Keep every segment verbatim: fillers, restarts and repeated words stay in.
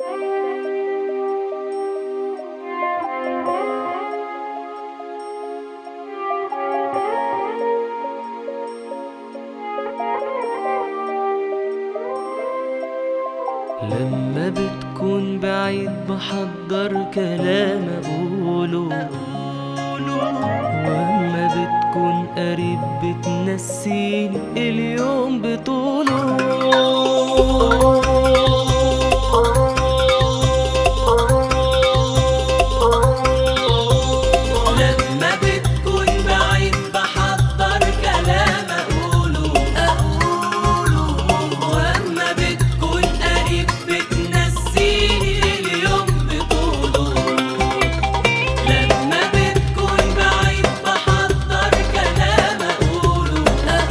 لما بتكون بعيد بحضر كلام أقوله، واما بتكون قريب بتنسيني اليوم بطوله. لما بتكون بعيد بحضر كلام أقوله، واما بتكون قريب بتنسيني اليوم بطوله. لما بتكون بعيد بحضر كلام أقوله،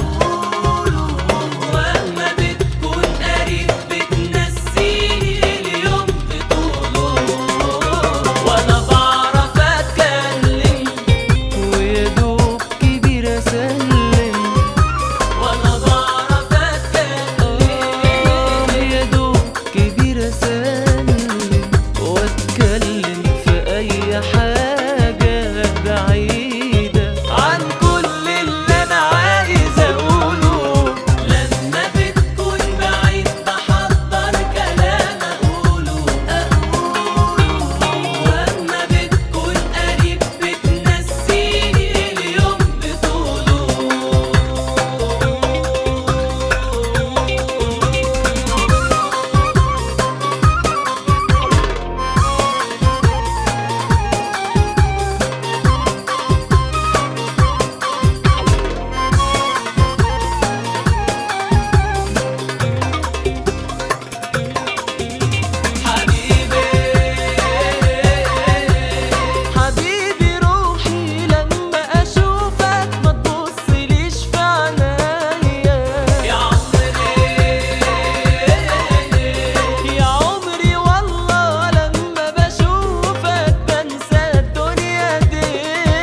واما بتكون قريب بتنسيني اليوم بطوله. وانا بعرف اتكلم ويا دوب كبير اسلم، وانا بعرف اتكلم يا دوب كبير اسلم، واتكلم في اي حاجة بعيدة عن كل اللي انا عايز اقوله. لما بتكون بعيد بحضر كلام اقوله، واما بتكون قريب بتنسيني اليوم بطوله. حبيبي روحي لما اشوفك ما تبصليش في عينيا. يا عمري يا عمري والله لما بشوفك بنسى الدنيا دي.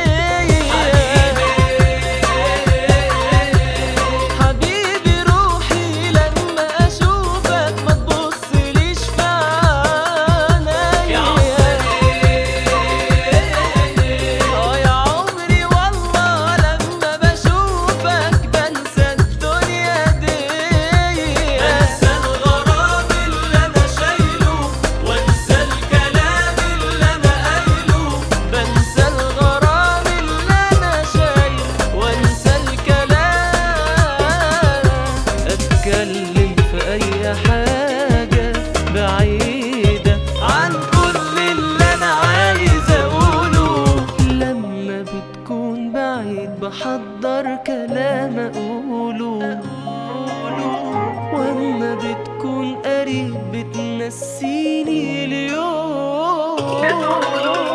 حبيبي روحي لما اشوفك ما تبصليش في عينيا. اه يا عمري والله لما بشوفك بنسى الدنيا دي. بنسى الغرام اللي انا شايله، وانسى الكلام اللي انا قايله. بنسى الغرام اللي انا شايله، وانسى الكلام. اتكلم في اي حاجة بعيدة عن كل اللي انا عايز اقوله. لما بتكون بعيد بحضر كلام اقوله، واما بتكون قريب بتنسيني اليوم